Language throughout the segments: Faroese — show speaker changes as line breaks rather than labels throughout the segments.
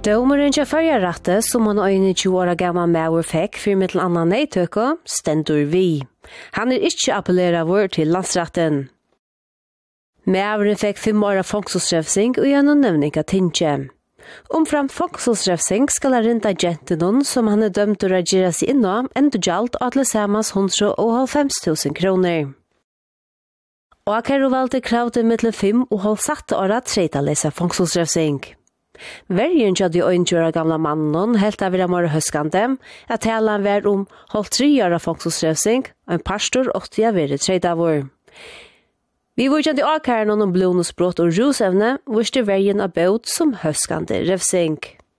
Domaren til førjerrette som han 21 år gammal maur fikk for mittel annan neitøkka, stendur vi. Han ikke appelleret til landsretten. Mauren fikk 5 år fångselstrefsing og gjennom nevning av tinge. Omfram fångselstrefsing skal han rinda gentenon som han dømt å reagere seg innom enda gjald og til samans 150.000 kroner. Og Akero valgte kravde mittel 5 og holdt satt åra tredalesa fångselstrefsing. Vergen til de øyntjøra gamla mannen helt av mer høskande, at talan var holdt 3 år fångselstrefsing, og en pastor 80 av være 30 år. Vi var ikke akkurat om blodensbrott og rusevne, viste vergen av båt som høskande refsing.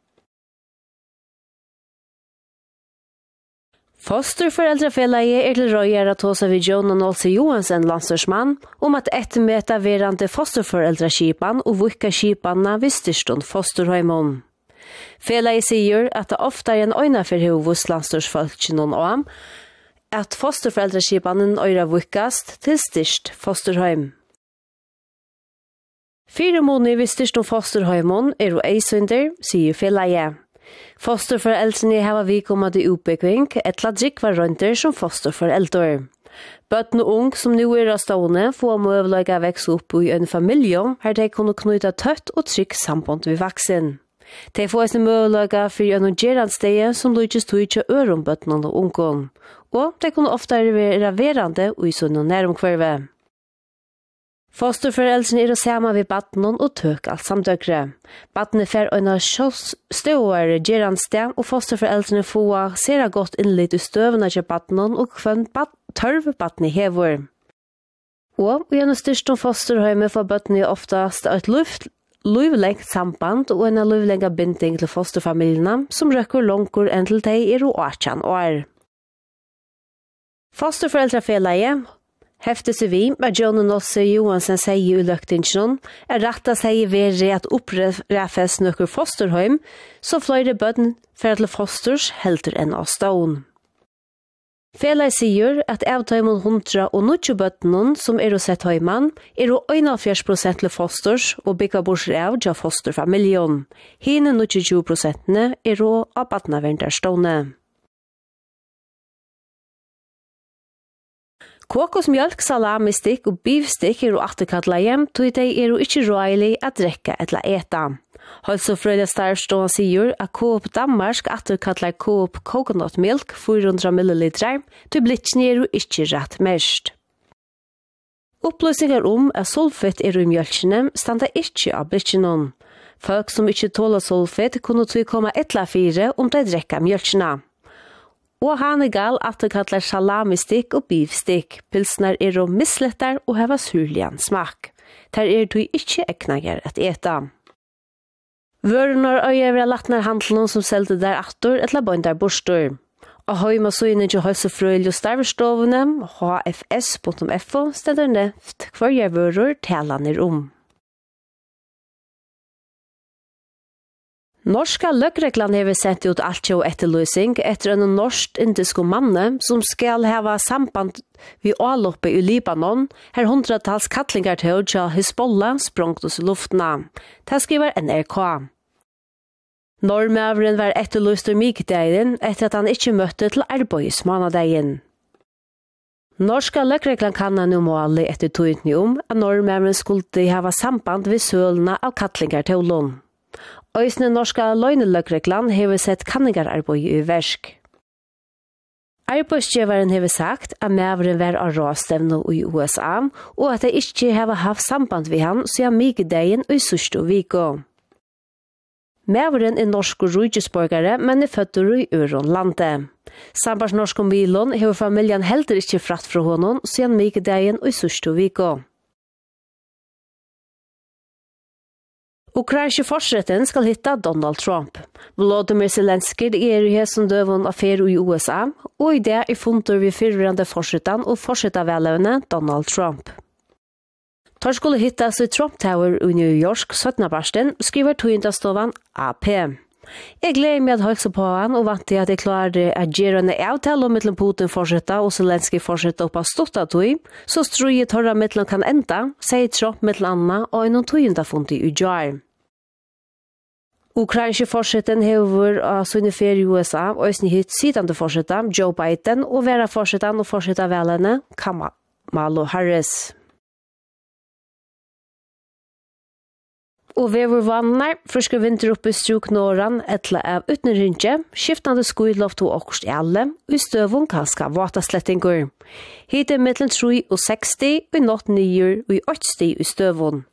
Fosterforeldrefellege til røyere tåsa vid Jon og Nolse Johansen landstorsmann at ettermøte verande fosterforeldreskipan og vukka skipanna vid styrstund fosterhøymon. Fellege sier at det ofte en øynaferhov hos landstorsfolkene om at fosterforeldreskipanen øyra vukkast til styrst fosterhøym. 4 måneder vid styrstund fosterhøymon jo eisunder, sier fellege. Fosterforeldrene har vikommet i utbygging etla drikva rønter som fosterforeldre. Bøtten og ung som nå stående får møvelaga vekse opp i en familie her de kunne knyta tøtt og trygg samband ved vaksen. De får en møvelaga for en gerandstegje som lykkes tog ikke øren bøtten og ungen, og de kunne ofte være verande og i sånne næromkvarve. Fosterforeldrene sammen ved battenen og tøk alt samtøkere. Battene fer en støvere gerandsted, og fosterforeldrene får sere godt innlitt i støvene til battenen og kvann tørv battene hever. Og gjennom styrst om fosterhøyme får battene oftast et livlengt samband og en livlengt binding til fosterfamiliene som røkker langkur enn til de 18 år. Fosterforeldrefellege hefte seg vi, at Jon og Nolse Johansen sier i løgtingsjonen, rett å si ved at oppreffes nøkker fosterhøym, så flere bøtten for til fosters helter enn av stån. Fela sier at avtøymon 100 og 90 bøttenen som sett høyman, 41% til fosters og bygger borser av til fosterfamilien. Hine 20% av bøttenavenderstående. Kokosmjölk, salamistikk og beefstikk atterkattla hjem, tog de ikke rådelig å drekke eller ete. Helsefrøyde starvstående sier at Coop Danmark atterkattler Coop Coconut Milk 400 ml, til blitsjen ikke rett mest. Opplysninger at sulfit i mjølkene standa ikke av blitsjen. Folk som ikke tåler sulfit kunne tog komme 1-4 om de drekker mjølkene. Og Hanegal atterkattler salamistikk og beefstikk. Pilsner mislettar og heva surlian smak. Der du ikke eknager at eta. Vørunar øyevre latnar handelen som selte der attor etla bøndar borstor. Og høyma søyne til helsefrøylig og starverstovene, hfs.fo, steder neft hver jeg vørur talaner om. Norska løgreglan har sendt ut alt jo etterløsning etter en norsk-indisk manne som skal hava samband ved avloppet i Libanon, her 100-tals kattlingar til til Hezbollah sprongt oss i luftna. Det skriver NRK. Normøveren var etterløst i mykdegjen etter at han ikke møtte til arbeidsmanadegjen. Norska løgreglan kan han jo måle etter tøyntene om at normøveren skulle hava samband ved sølene av kattlingar til Lund. Øysene norska løgneløgreglan har sett kanningararbeid i versk. Arbeidsgjøveren har sagt at mæveren var av råstevne i USA, og at de ikke har haft samband med han siden mykdegjen i sørste viko. Mæveren norsk og rujusborgere, men født i Øronlandet. Sambars norsk om Vilon har familien heller ikke fratt fra honom siden mykdegjen i sørste viko. Ukrainske forsretten skal hitta Donald Trump. Volodymyr Zelensky i hesen døven affære i USA, og i det funter vi fyrrande forsretten og forsrettervelevne Donald Trump. Tar skulle hittas i Trump Tower i New York 17. barsten, skriver tøyendastovan AP. Jeg gleder meg at hølse på han og vant til at jeg klarer å gjøre en avtale om mellom Putin fortsette og Zelensky fortsette opp av Stottatøy, så tror jeg tørre mellom kan enda, sier Trump mellom Anna og en tøyendafundi i jar. Ukrainske forseten hever av sine ferie i USA, og østene hit sidande forseten Joe Biden, og være forseten og forseten velene Kamala Harris. Og vevervannar, friske vinter oppe i struk Norran, etter av utenrinje, skiftende skuidloft og okkurst alle, og i støvun kanska vataslettinger. Hit mellom 3 og 60, og i natt 9 og i 80 i støvun.